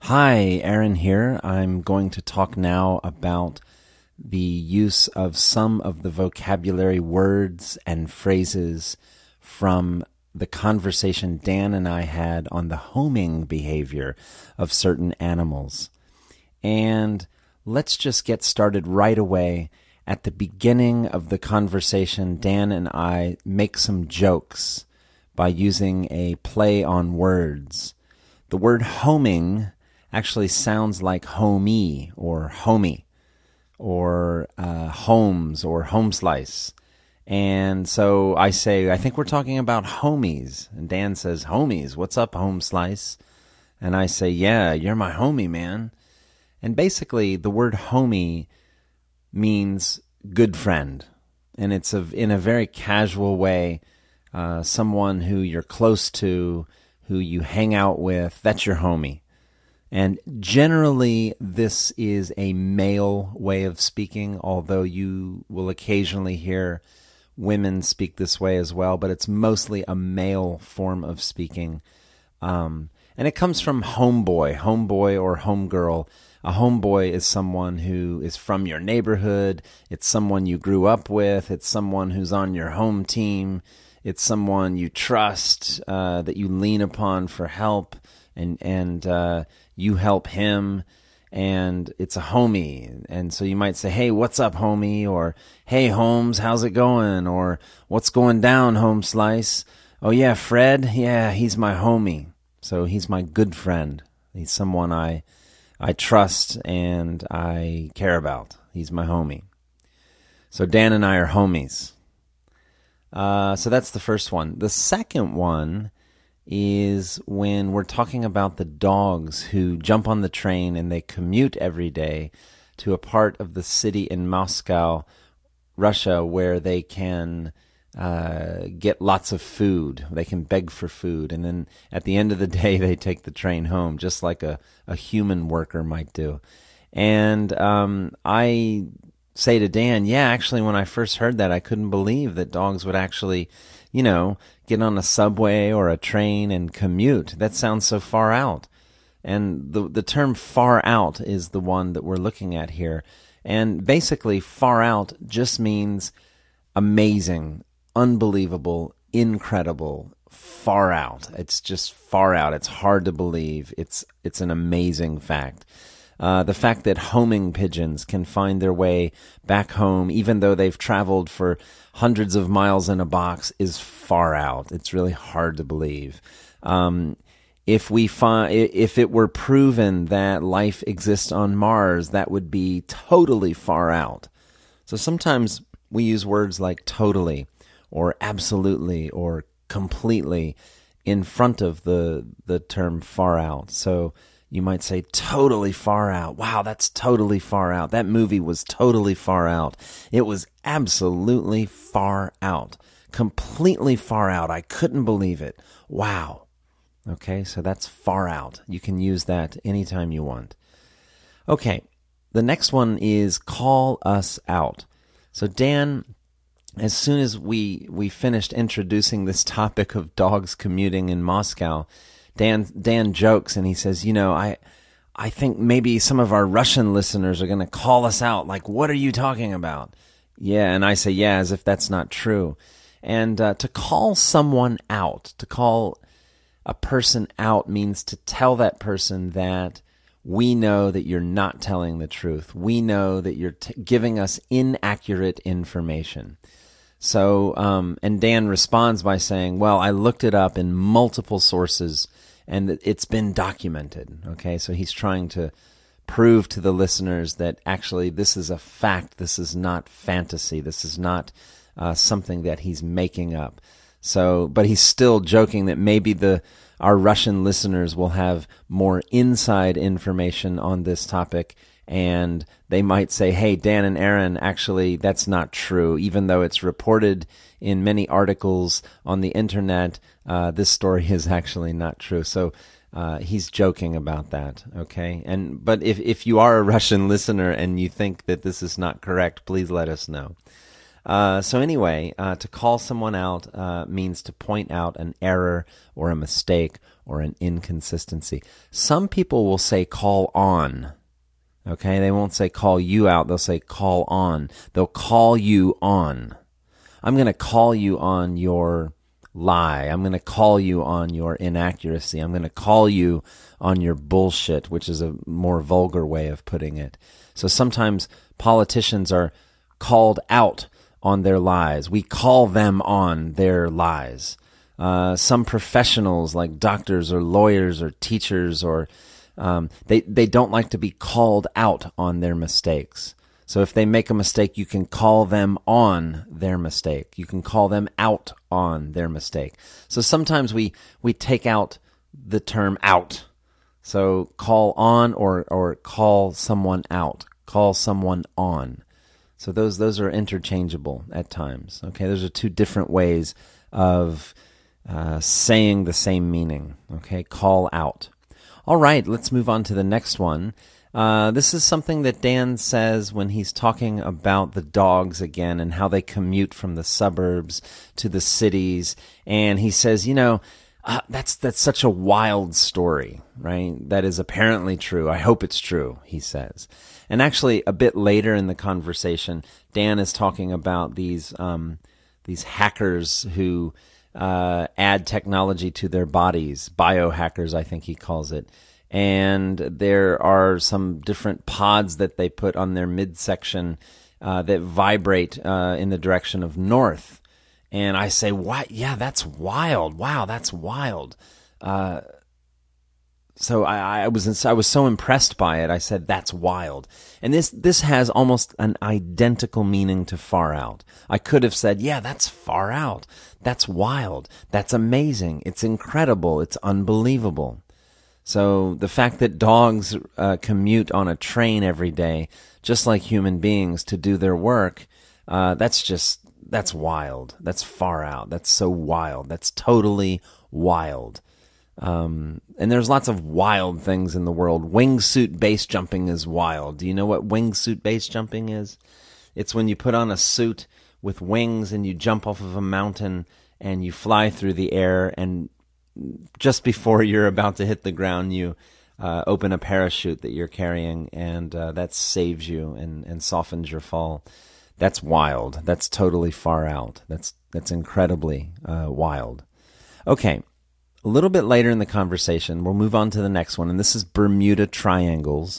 Hi, Aaron here. I'm going to talk now about the use of some of the vocabulary words and phrases from the conversation Dan and I had on the homing behavior of certain animals. And let's just get started right away. At the beginning of the conversation, Dan and I make some jokes by using a play on words. The word homing actually sounds like homie or homie or homes or home slice. And so I say, I think we're talking about homies. And Dan says, homies, what's up, home slice? And I say, yeah, you're my homie, man. And basically the word homie means good friend. And it's in a very casual way, someone who you're close to, who you hang out with, that's your homie. And generally, this is a male way of speaking, although you will occasionally hear women speak this way as well, but it's mostly a male form of speaking. And it comes from homeboy or homegirl. A homeboy is someone who is from your neighborhood. It's someone you grew up with. It's someone who's on your home team. It's someone you trust, that you lean upon for help, and you help him, and it's a homie. And so you might say, hey, what's up, homie? Or, hey, Holmes, how's it going? Or, what's going down, home slice? Oh, yeah, Fred? Yeah, he's my homie. So he's my good friend. He's someone I trust and I care about. He's my homie. So Dan and I are homies. So that's the first one. The second one is when we're talking about the dogs who jump on the train and they commute every day to a part of the city in Moscow, Russia, where they can get lots of food. They can beg for food. And then at the end of the day, they take the train home, just like a human worker might do. And I say to Dan, yeah, actually, when I first heard that, I couldn't believe that dogs would actually, get on a subway or a train and commute. That sounds so far out. And the term far out is the one that we're looking at here. And basically, far out just means amazing, unbelievable, incredible, far out. It's just far out. It's hard to believe. It's an amazing fact. The fact that homing pigeons can find their way back home, even though they've traveled for hundreds of miles in a box, is far out. It's really hard to believe. If it were proven that life exists on Mars, that would be totally far out. So sometimes we use words like totally or absolutely or completely in front of the term far out. So you might say totally far out. Wow, that's totally far out. That movie was totally far out. It was absolutely far out. Completely far out. I couldn't believe it. Wow. Okay, so that's far out. You can use that anytime you want. Okay, the next one is call us out. So Dan, as soon as we finished introducing this topic of dogs commuting in Moscow, Dan jokes and he says, I think maybe some of our Russian listeners are going to call us out. Like, what are you talking about? Yeah, and I say, yeah, as if that's not true. And to call someone out, to call a person out means to tell that person that we know that you're not telling the truth. We know that you're giving us inaccurate information. So, and Dan responds by saying, well, I looked it up in multiple sources and it's been documented. Okay, so he's trying to prove to the listeners that actually this is a fact. This is not fantasy. This is not something that he's making up. So, but he's still joking that maybe our Russian listeners will have more inside information on this topic, and they might say, hey, Dan and Aaron, actually, that's not true. Even though it's reported in many articles on the internet, this story is actually not true. So he's joking about that, okay? But if you are a Russian listener and you think that this is not correct, please let us know. So anyway, to call someone out means to point out an error or a mistake or an inconsistency. Some people will say call on. Okay, they won't say call you out. They'll say call on. They'll call you on. I'm going to call you on your lie. I'm going to call you on your inaccuracy. I'm going to call you on your bullshit, which is a more vulgar way of putting it. So sometimes politicians are called out on their lies. We call them on their lies. Some professionals like doctors or lawyers or teachers or they don't like to be called out on their mistakes. So if they make a mistake, you can call them on their mistake. You can call them out on their mistake. So sometimes we take out the term out. So call on or call someone out. Call someone on. So those are interchangeable at times. Okay, those are two different ways of saying the same meaning. Okay, call out. All right, let's move on to the next one. This is something that Dan says when he's talking about the dogs again and how they commute from the suburbs to the cities. And he says, that's such a wild story, right? That is apparently true. I hope it's true, he says. And actually, a bit later in the conversation, Dan is talking about these hackers who add technology to their bodies, biohackers, I think he calls it. And there are some different pods that they put on their midsection that vibrate in the direction of north. And I say, what? Yeah, that's wild. Wow, that's wild. So I was so impressed by it. I said, that's wild. And this has almost an identical meaning to far out. I could have said, yeah, that's far out. That's wild. That's amazing. It's incredible. It's unbelievable. So the fact that dogs commute on a train every day, just like human beings, to do their work, that's wild. That's far out. That's so wild. That's totally wild. And there's lots of wild things in the world. Wingsuit base jumping is wild. Do you know what wingsuit base jumping is? It's when you put on a suit with wings and you jump off of a mountain and you fly through the air, and just before you're about to hit the ground, you open a parachute that you're carrying, and that saves you and softens your fall. That's wild. That's totally far out. That's incredibly wild. Okay, a little bit later in the conversation, we'll move on to the next one, and this is Bermuda Triangles.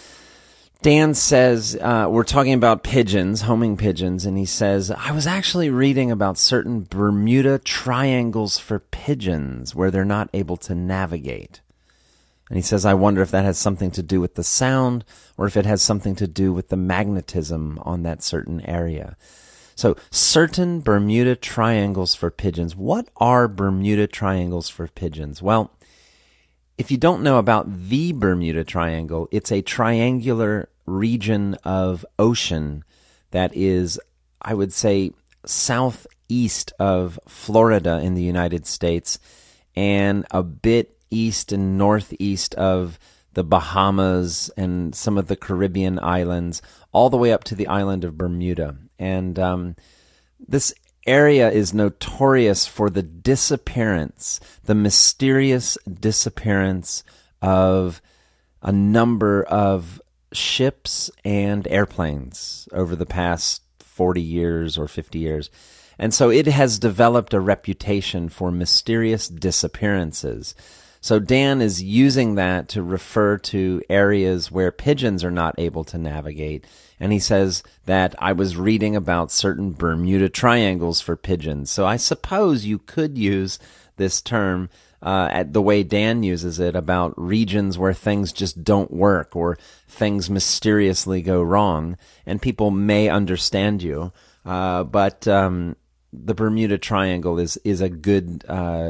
Dan says, we're talking about pigeons, homing pigeons, and he says, I was actually reading about certain Bermuda Triangles for pigeons where they're not able to navigate. And he says, I wonder if that has something to do with the sound or if it has something to do with the magnetism on that certain area. So, certain Bermuda Triangles for pigeons. What are Bermuda Triangles for pigeons? Well, if you don't know about the Bermuda Triangle, it's a triangular region of ocean that is, I would say, southeast of Florida in the United States and a bit east and northeast of the Bahamas and some of the Caribbean islands, all the way up to the island of Bermuda. And this area is notorious for the disappearance, the mysterious disappearance of a number of ships and airplanes over the past 40 years or 50 years. And so it has developed a reputation for mysterious disappearances. So Dan is using that to refer to areas where pigeons are not able to navigate. And he says that I was reading about certain Bermuda Triangles for pigeons. So I suppose you could use this term at the way Dan uses it about regions where things just don't work or things mysteriously go wrong. And people may understand you. But the Bermuda Triangle is a good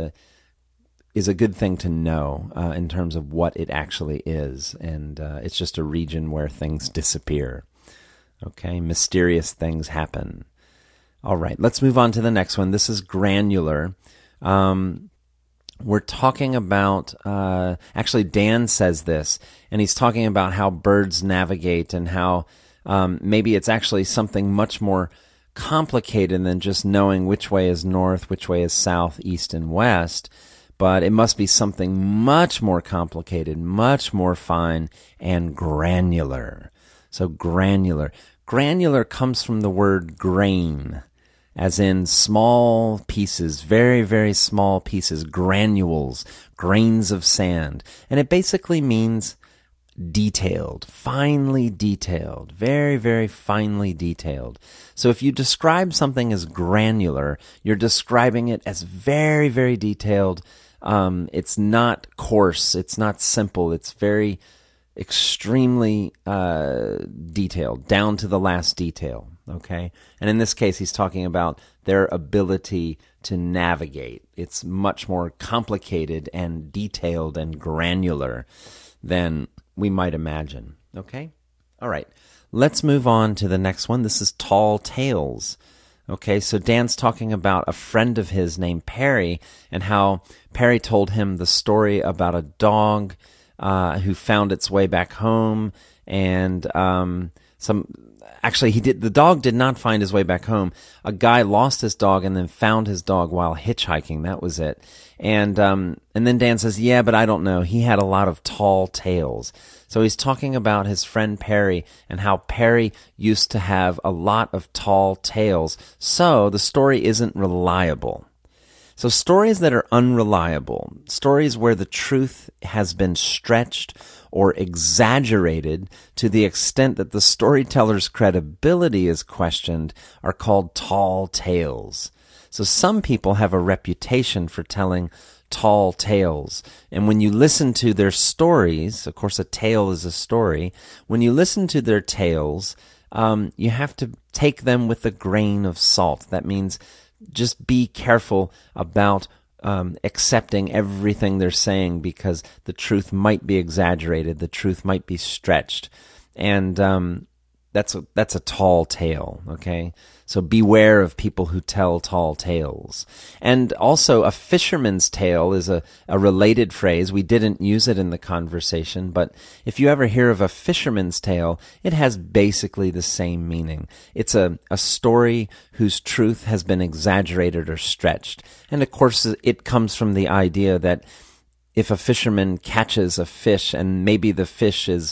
thing to know in terms of what it actually is. And it's just a region where things disappear. Okay, mysterious things happen. All right, let's move on to the next one. This is granular. We're talking about, actually Dan says this, and he's talking about how birds navigate and how maybe it's actually something much more complicated than just knowing which way is north, which way is south, east, and west. But it must be something much more complicated, much more fine, and granular. So granular. Granular comes from the word grain, as in small pieces, very, very small pieces, granules, grains of sand. And it basically means detailed, finely detailed, very, very finely detailed. So if you describe something as granular, you're describing it as very, very detailed. It's not coarse, it's not simple, it's very extremely detailed, down to the last detail, okay? And in this case, he's talking about their ability to navigate. It's much more complicated and detailed and granular than we might imagine, okay? All right, let's move on to the next one. This is tall tales. Okay, so Dan's talking about a friend of his named Perry and how Perry told him the story about a dog who found its way back home, and the dog did not find his way back home. A guy lost his dog and then found his dog while hitchhiking. That was it. And then Dan says, yeah, but I don't know. He had a lot of tall tales. So he's talking about his friend Perry and how Perry used to have a lot of tall tales. So the story isn't reliable. So stories that are unreliable, stories where the truth has been stretched or exaggerated to the extent that the storyteller's credibility is questioned, are called tall tales. So some people have a reputation for telling tall tales. And when you listen to their stories, of course a tale is a story, when you listen to their tales, you have to take them with a grain of salt. That means just be careful about accepting everything they're saying, because the truth might be exaggerated, the truth might be stretched. And that's a tall tale, okay? So beware of people who tell tall tales. And also, a fisherman's tale is a related phrase. We didn't use it in the conversation, but if you ever hear of a fisherman's tale, it has basically the same meaning. It's a story whose truth has been exaggerated or stretched. And of course, it comes from the idea that if a fisherman catches a fish and maybe the fish is,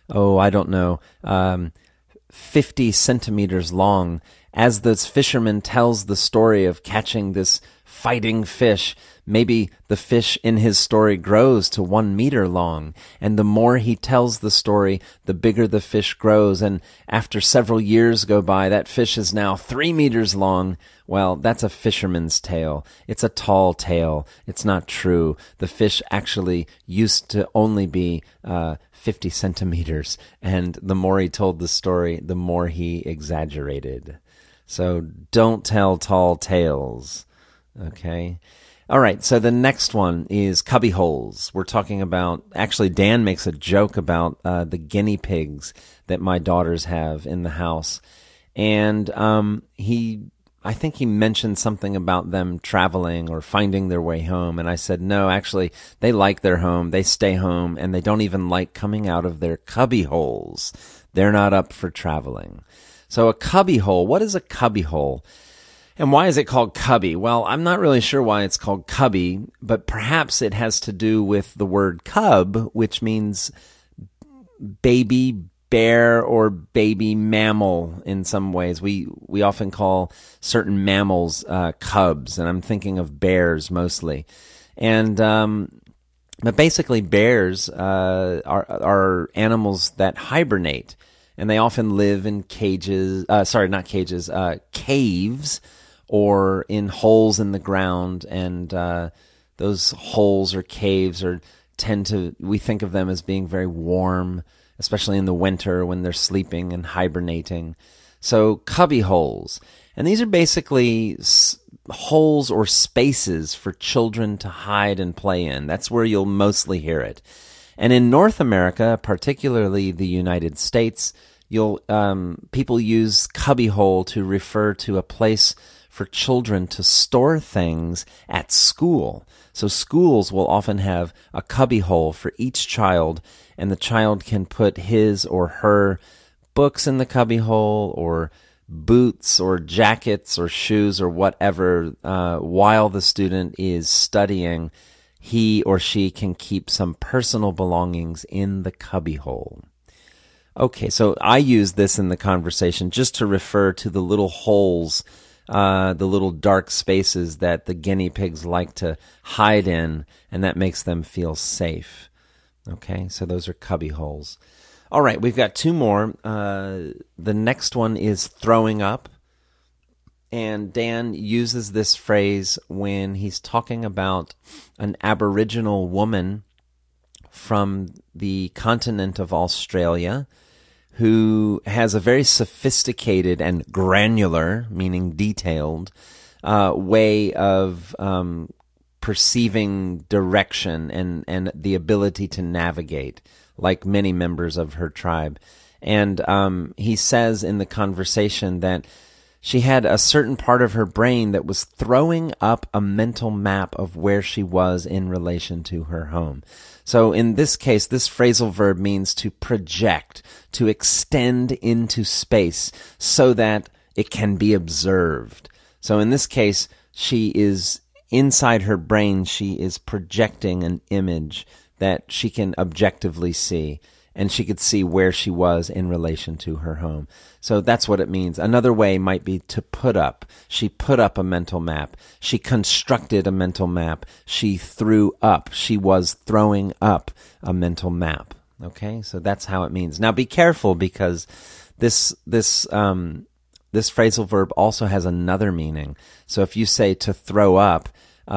50 centimeters long, as this fisherman tells the story of catching this fighting fish, maybe the fish in his story grows to 1 meter long. And the more he tells the story, the bigger the fish grows. And after several years go by, that fish is now 3 meters long. Well, that's a fisherman's tale. It's a tall tale. It's not true. The fish actually used to only be 50 centimeters. And the more he told the story, the more he exaggerated. So don't tell tall tales, okay? All right, so the next one is cubby holes. We're talking about, actually Dan makes a joke about the guinea pigs that my daughters have in the house. And I think he mentioned something about them traveling or finding their way home. And I said, no, actually, they like their home. They stay home, and they don't even like coming out of their cubby holes. They're not up for traveling. So a cubby hole, what is a cubby hole? And why is it called cubby? Well, I'm not really sure why it's called cubby, but perhaps it has to do with the word cub, which means baby bear or baby mammal in some ways. We often call certain mammals cubs, and I'm thinking of bears mostly. And but basically bears are animals that hibernate. And they often live in caves, or in holes in the ground. And those holes or caves we think of them as being very warm, especially in the winter when they're sleeping and hibernating. So cubby holes. And these are basically holes or spaces for children to hide and play in. That's where you'll mostly hear it. And in North America, particularly the United States, people use cubbyhole to refer to a place for children to store things at school. So schools will often have a cubbyhole for each child, and the child can put his or her books in the cubbyhole, or boots or jackets or shoes or whatever, while the student is studying, he or she can keep some personal belongings in the cubbyhole. Okay, so I use this in the conversation just to refer to the little holes, the little dark spaces that the guinea pigs like to hide in, and that makes them feel safe. Okay, so those are cubby holes. All right, we've got two more. The next one is throwing up. And Dan uses this phrase when he's talking about an Aboriginal woman from the continent of Australia who has a very sophisticated and granular, meaning detailed, way of perceiving direction and the ability to navigate, like many members of her tribe. And he says in the conversation that she had a certain part of her brain that was throwing up a mental map of where she was in relation to her home. So in this case, this phrasal verb means to project, to extend into space so that it can be observed. So in this case, she is inside her brain, she is projecting an image that she can objectively see, and she could see where she was in relation to her home. So that's what it means. Another way might be to put up. She put up a mental map. She constructed a mental map. She threw up. She was throwing up a mental map. Okay, so that's how it means. Now be careful, because this phrasal verb also has another meaning. So if you say to throw up,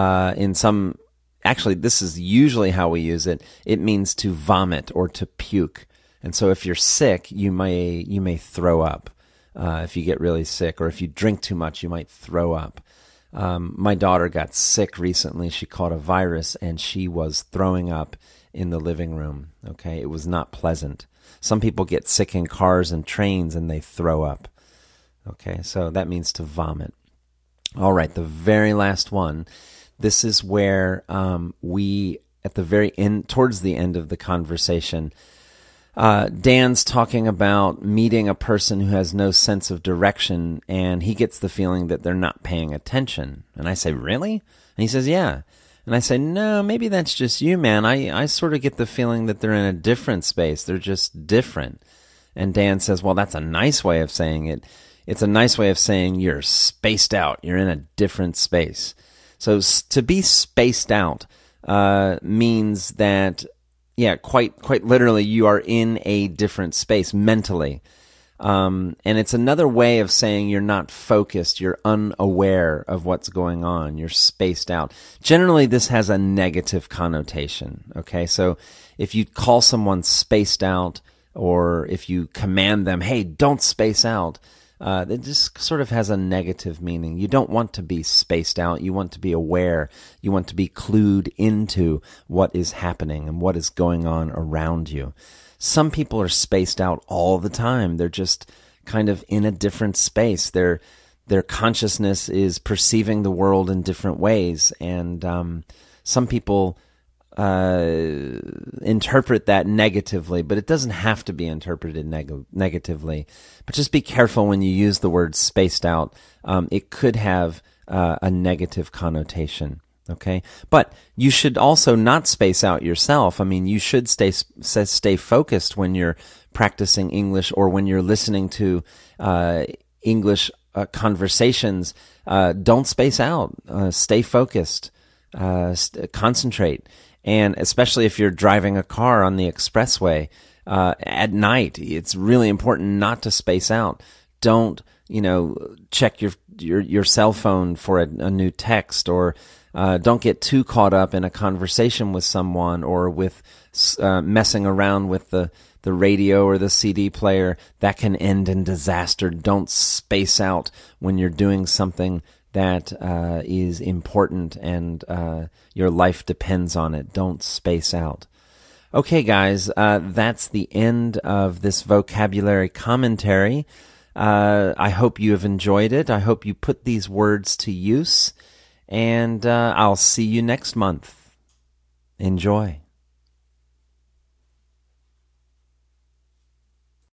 actually, this is usually how we use it. It means to vomit or to puke. And so if you're sick, you may throw up. If you get really sick, or if you drink too much, you might throw up. My daughter got sick recently. She caught a virus, and she was throwing up in the living room. Okay, it was not pleasant. Some people get sick in cars and trains, and they throw up. Okay, so that means to vomit. All right, the very last one. This is where we, at the very end, towards the end of the conversation, Dan's talking about meeting a person who has no sense of direction, and he gets the feeling that they're not paying attention. And I say, really? And he says, yeah. And I say, no, maybe that's just you, man. I sort of get the feeling that they're in a different space. They're just different. And Dan says, well, that's a nice way of saying it. It's a nice way of saying you're spaced out. You're in a different space. So to be spaced out means that, yeah, quite literally, you are in a different space mentally. And it's another way of saying you're not focused, you're unaware of what's going on, you're spaced out. Generally, this has a negative connotation, okay? So if you call someone spaced out, or if you command them, hey, don't space out, it just sort of has a negative meaning. You don't want to be spaced out. You want to be aware. You want to be clued into what is happening and what is going on around you. Some people are spaced out all the time. They're just kind of in a different space. Their consciousness is perceiving the world in different ways. And some people interpret that negatively, but it doesn't have to be interpreted negatively. But just be careful when you use the word spaced out. It could have a negative connotation. Okay, but you should also not space out yourself. I mean, you should stay focused when you're practicing English, or when you're listening to English conversations. Don't space out. Stay focused. Concentrate. And especially if you're driving a car on the expressway at night, it's really important not to space out. Don't, check your cell phone for a new text, or don't get too caught up in a conversation with someone, or with messing around with the radio or the CD player. That can end in disaster. Don't space out when you're doing something that is important and your life depends on it. Don't space out. Okay, guys, that's the end of this vocabulary commentary. I hope you have enjoyed it. I hope you put these words to use, and I'll see you next month. Enjoy.